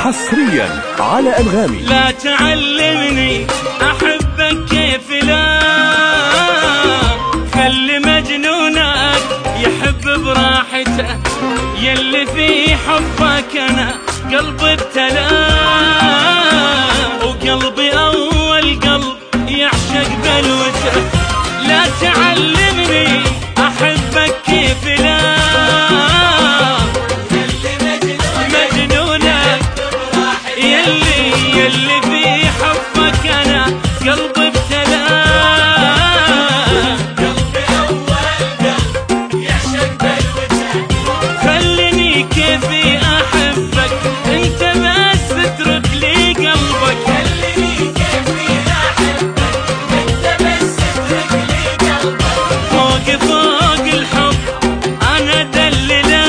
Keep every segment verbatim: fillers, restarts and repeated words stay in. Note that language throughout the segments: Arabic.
حصريا على أنغامي. لا تعلمني أحبك كيف لا، خلي مجنونك يحب براحته، يلي في حبك أنا قلبي ابتلى، وقلبي أول قلب يعشق بلوته. لا تعلمني أحبك كيف لا، يلي يلي في حبك أنا قلبي ابتلى، قلبي أول قلب يعشق بلوته. خليني كيفي أحبك أنت بس اترك لي قلبك، خليني كيفي أحبك أنت بس اترك لي قلبك. فوق فوق الحب أنا دللان،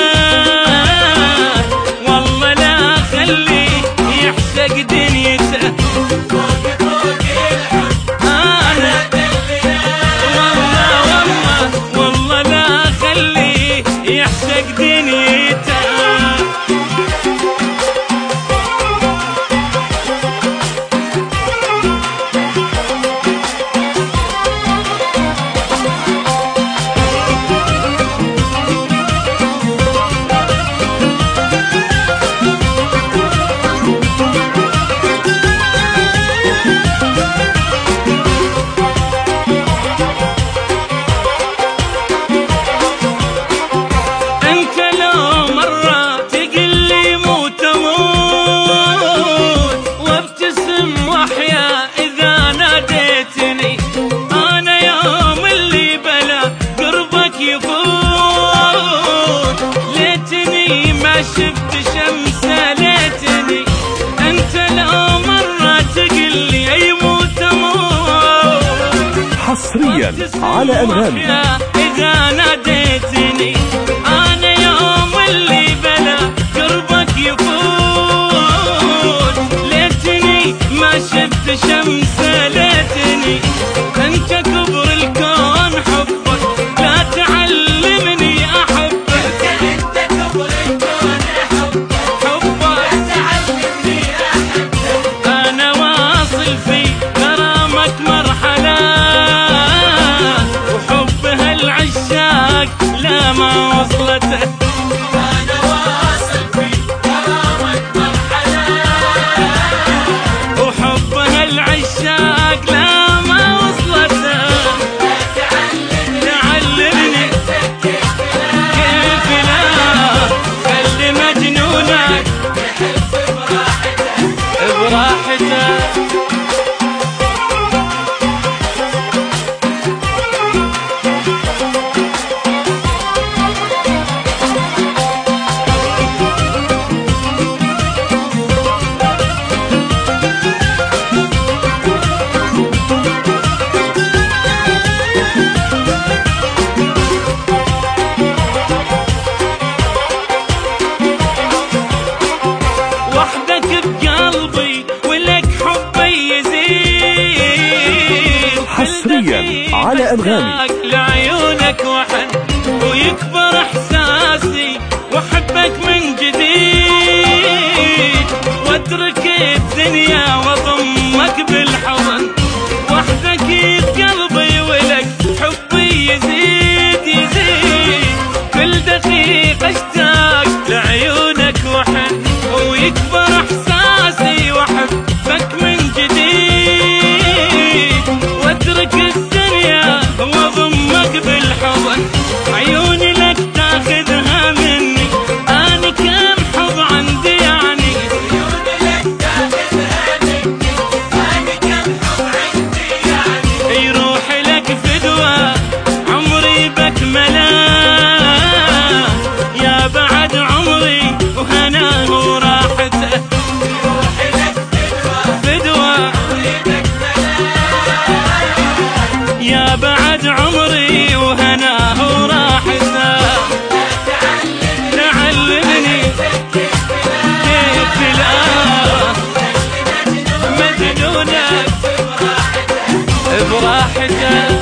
والله لا خلي يعشق دنيته. فوق فوق الحب أنا دللان، والله والله والله لا خلي يعشق دنيته. شفت شمس ليتني انت لو مرة تقلي يموت اموت. حصريا على أنغامي. اذا ناديتني انا يوم اللي بلا قربك يفوت، ليتني ما شفت شمس ليتني انت كبر الكون حبك. لا تعلمني احبك انت كبر الكون لا ما وصلته. أنا واصل في غرامك مرحلة، وحبها العشاق لا ما وصلته. تعلمني كيف لا، خلي مجنونك يحب براحته براحته. حصريا على أنغامي. لعيونك وحن ويكبر احساسي واحبك من جديد، واترك الدنيا واضمك بالحضن، وحدك بقلبي ولك حبي يزيد يزيد. كل دقيقة اشتاق لعيونك وحن ويكبر احساسي واحبك من جديد، واترك الدنيا واضمك بالحضن. عيوني لك تاخذها مني انا كم حظ عندي يعني، عيوني لك تاخذها مني انا كم حظ عندي يعني. يروح لك فدوى عمري بكمله، يا بعد عمري وهناه وراحته. يروح لك فدوى يا بعد عمري وهناه وراحته. تعلمني كيف لا، مجنونك براحته.